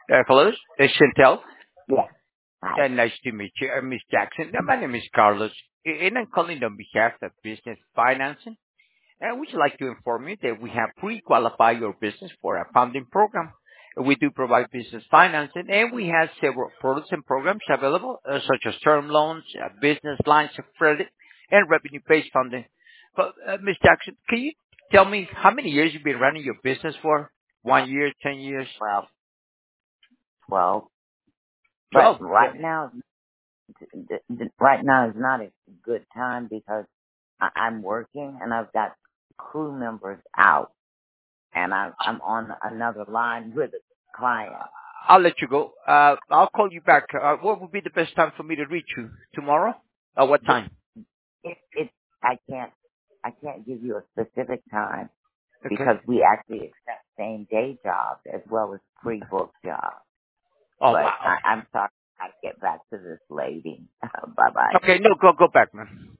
Hello, it's Chantel. Yeah. Hi. Nice to meet you, Miss Jackson. My name is Carlos, and I'm calling on behalf of Business Financing. And we'd like to inform you that we have pre-qualified your business for a funding program. We do provide business financing, and we have several products and programs available, such as term loans, business lines of credit, and revenue-based funding. But, Ms. Jackson, can you tell me how many years you've been running your business for? 1 year, 10 years? 12. But 12. Yeah. right now is not a good time because I'm working and I've got crew members out and I'm on another line with a client. I'll let you go. I'll call you back. What would be the best time for me to reach you? Tomorrow? What Th- time? It I can't give you a specific time Okay. because we actually accept same day jobs as well as pre-book jobs. Oh, But wow. I'm sorry I get back to this lady. Bye bye. Okay, no, go back, man.